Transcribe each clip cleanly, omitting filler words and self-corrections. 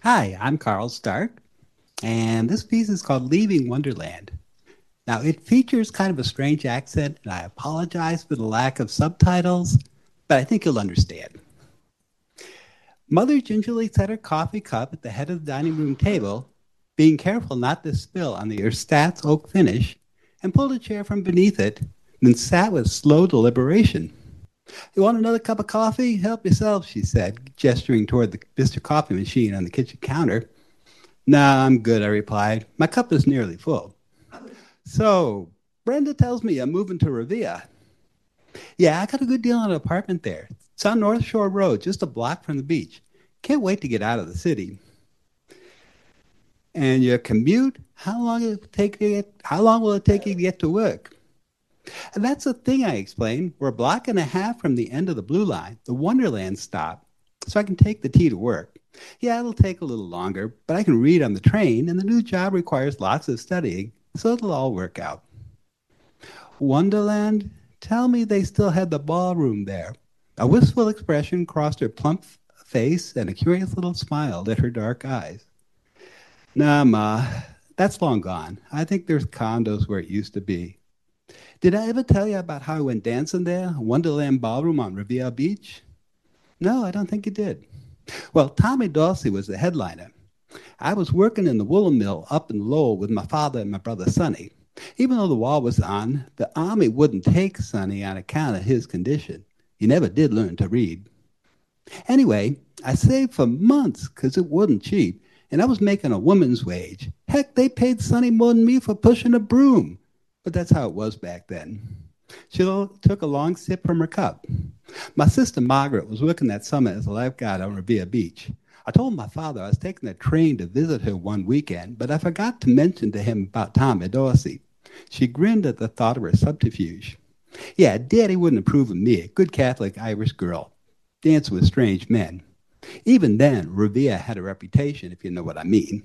Hi, I'm Carl Stark, and this piece is called Leaving Wonderland. Now, it features kind of a strange accent, and I apologize for the lack of subtitles, but I think you'll understand. Mother gingerly set her coffee cup at the head of the dining room table, being careful not to spill on the ersatz oak finish, and pulled a chair from beneath it, then sat with slow deliberation. You want another cup of coffee? Help yourself, she said, gesturing toward the Mr. Coffee machine on the kitchen counter. Nah, I'm good, I replied. My cup is nearly full. So, Brenda tells me I'm moving to Revere. Yeah, I got a good deal on an apartment there. It's on North Shore Road, just a block from the beach. Can't wait to get out of the city. And your commute? How long will it take you to get to work? And that's the thing, I explained. We're a block and a half from the end of the Blue Line, the Wonderland stop, so I can take the T to work. Yeah, it'll take a little longer, but I can read on the train, and the new job requires lots of studying, so it'll all work out. Wonderland? Tell me they still had the ballroom there. A wistful expression crossed her plump face, and a curious little smile lit her dark eyes. Nah, Ma, that's long gone. I think there's condos where it used to be. Did I ever tell you about how I went dancing there, Wonderland Ballroom on Riviera Beach? No, I don't think you did. Well, Tommy Dorsey was the headliner. I was working in the woolen mill up in Lowell with my father and my brother Sonny. Even though the war was on, the army wouldn't take Sonny on account of his condition. He never did learn to read. Anyway, I saved for months because it wasn't cheap, and I was making a woman's wage. Heck, they paid Sonny more than me for pushing a broom. But that's how it was back then. She took a long sip from her cup. My sister Margaret was working that summer as a lifeguard on Revere Beach. I told my father I was taking a train to visit her one weekend, but I forgot to mention to him about Tommy Dorsey. She grinned at the thought of her subterfuge. Yeah, Daddy wouldn't approve of me, a good Catholic Irish girl. Dancing with strange men. Even then, Revere had a reputation, if you know what I mean.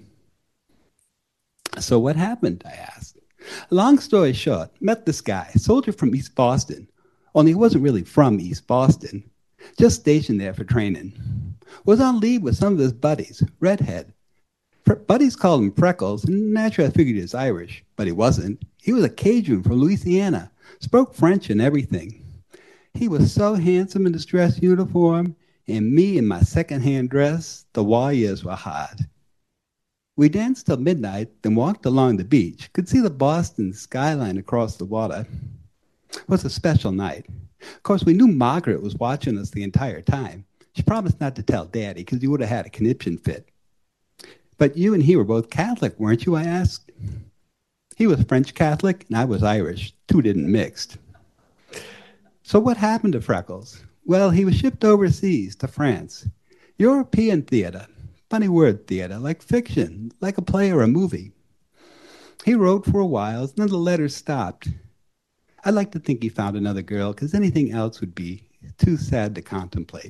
So what happened, I asked. Long story short, met this guy, soldier from East Boston. Only he wasn't really from East Boston, just stationed there for training. Was on leave with some of his buddies, redhead. Buddies called him Freckles, and naturally I figured he was Irish, but he wasn't. He was a Cajun from Louisiana, spoke French and everything. He was so handsome in his dress uniform, and me in my second-hand dress, the warriors were hard. We danced till midnight, then walked along the beach, could see the Boston skyline across the water. It was a special night. Of course, we knew Margaret was watching us the entire time. She promised not to tell Daddy, because he would have had a conniption fit. But you and he were both Catholic, weren't you, I asked. He was French Catholic, and I was Irish. Two didn't mix. So what happened to Freckles? Well, he was shipped overseas to France. European theater. Funny word, theater, like fiction, like a play or a movie. He wrote for a while, and then the letters stopped. I'd like to think he found another girl, because anything else would be too sad to contemplate.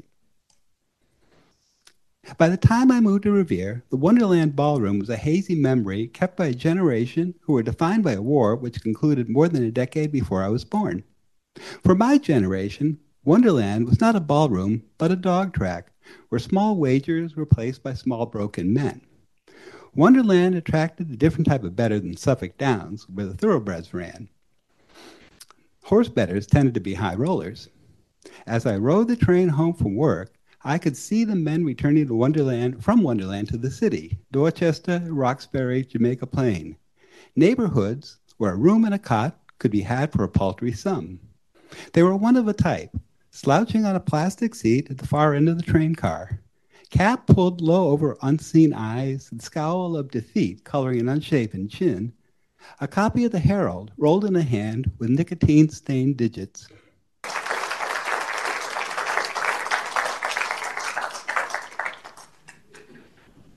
By the time I moved to Revere, the Wonderland Ballroom was a hazy memory kept by a generation who were defined by a war which concluded more than a decade before I was born. For my generation, Wonderland was not a ballroom, but a dog track, where small wagers were placed by small broken men. Wonderland attracted a different type of bettor than Suffolk Downs, where the thoroughbreds ran. Horse bettors tended to be high rollers. As I rode the train home from work, I could see the men returning from Wonderland to the city, Dorchester, Roxbury, Jamaica Plain, neighborhoods where a room and a cot could be had for a paltry sum. They were one of a type, slouching on a plastic seat at the far end of the train car, cap pulled low over unseen eyes, and scowl of defeat coloring an unshaven chin, a copy of the Herald rolled in a hand with nicotine-stained digits.